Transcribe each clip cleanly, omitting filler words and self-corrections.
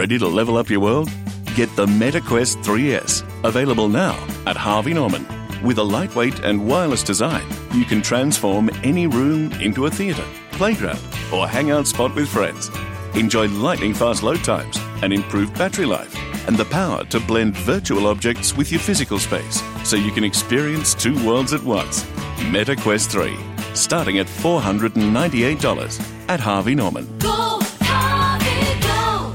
Ready to level up your world? Get the MetaQuest 3S, available now at Harvey Norman. With a lightweight and wireless design, you can transform any room into a theatre, playground, or hangout spot with friends. Enjoy lightning-fast load times and improved battery life, and the power to blend virtual objects with your physical space so you can experience two worlds at once. MetaQuest 3, starting at $498 at Harvey Norman. Go, Harvey, go!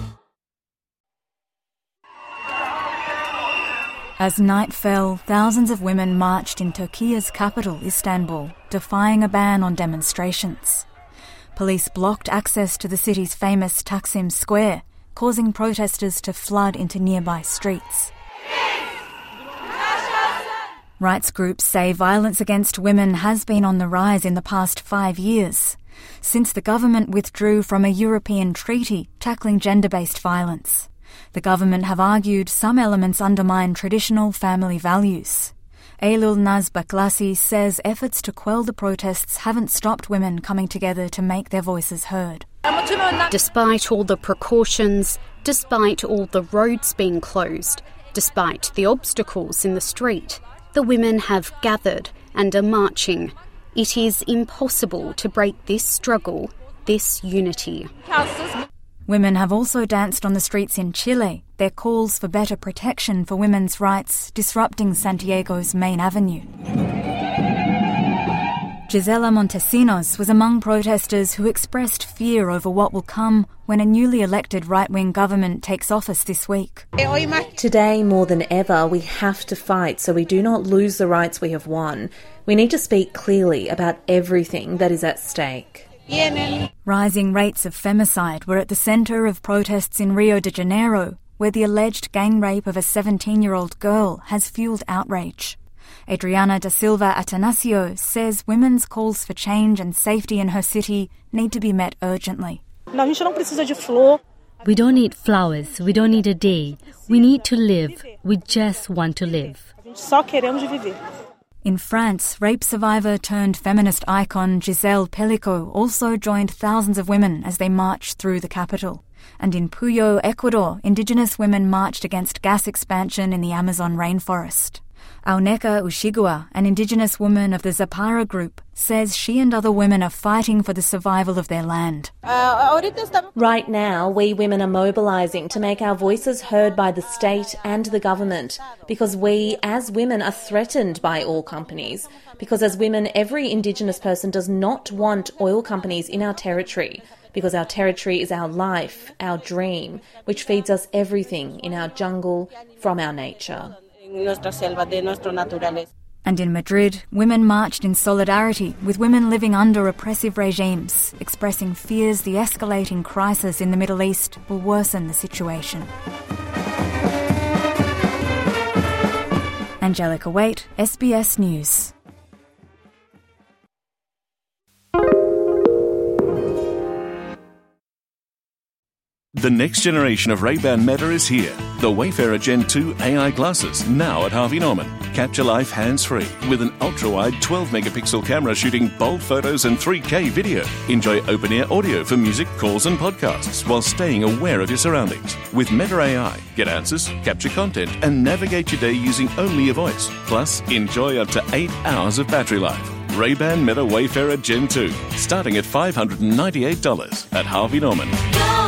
As night fell, thousands of women marched in Turkey's capital, Istanbul, defying a ban on demonstrations. Police blocked access to the city's famous Taksim Square, causing protesters to flood into nearby streets. Rights groups say violence against women has been on the rise in the past 5 years, since the government withdrew from a European treaty tackling gender-based violence. The government have argued some elements undermine traditional family values. Eylül Naz Baklasi says efforts to quell the protests haven't stopped women coming together to make their voices heard. Despite all the precautions, despite all the roads being closed, despite the obstacles in the street, the women have gathered and are marching. It is impossible to break this struggle, this unity. Women have also danced on the streets in Chile, their calls for better protection for women's rights disrupting Santiago's main avenue. Gisela Montesinos was among protesters who expressed fear over what will come when a newly elected right-wing government takes office this week. Today, more than ever, we have to fight so we do not lose the rights we have won. We need to speak clearly about everything that is at stake. Rising rates of femicide were at the centre of protests in Rio de Janeiro, where the alleged gang rape of a 17-year-old girl has fuelled outrage. Adriana da Silva Atanasio says women's calls for change and safety in her city need to be met urgently. We don't need flowers, we don't need a day. We need to live. We just want to live. In France, rape survivor turned feminist icon Giselle Pellico also joined thousands of women as they marched through the capital. And in Puyo, Ecuador, Indigenous women marched against gas expansion in the Amazon rainforest. Auneka Ushigua, an Indigenous woman of the Zapara group, says she and other women are fighting for the survival of their land. Right now, we women are mobilising to make our voices heard by the state and the government, because we, as women, are threatened by oil companies. Because as women, every Indigenous person does not want oil companies in our territory, because our territory is our life, our dream, which feeds us everything in our jungle from our nature. And in Madrid, women marched in solidarity with women living under oppressive regimes, expressing fears the escalating crisis in the Middle East will worsen the situation. Angelica Waite, SBS News. The next generation of Ray-Ban Meta is here. The Wayfarer Gen 2 AI glasses, now at Harvey Norman. Capture life hands-free with an ultra-wide 12-megapixel camera shooting bold photos and 3K video. Enjoy open-ear audio for music, calls and podcasts while staying aware of your surroundings. With Meta AI, get answers, capture content and navigate your day using only your voice. Plus, enjoy up to 8 hours of battery life. Ray-Ban Meta Wayfarer Gen 2, starting at $598 at Harvey Norman. Go!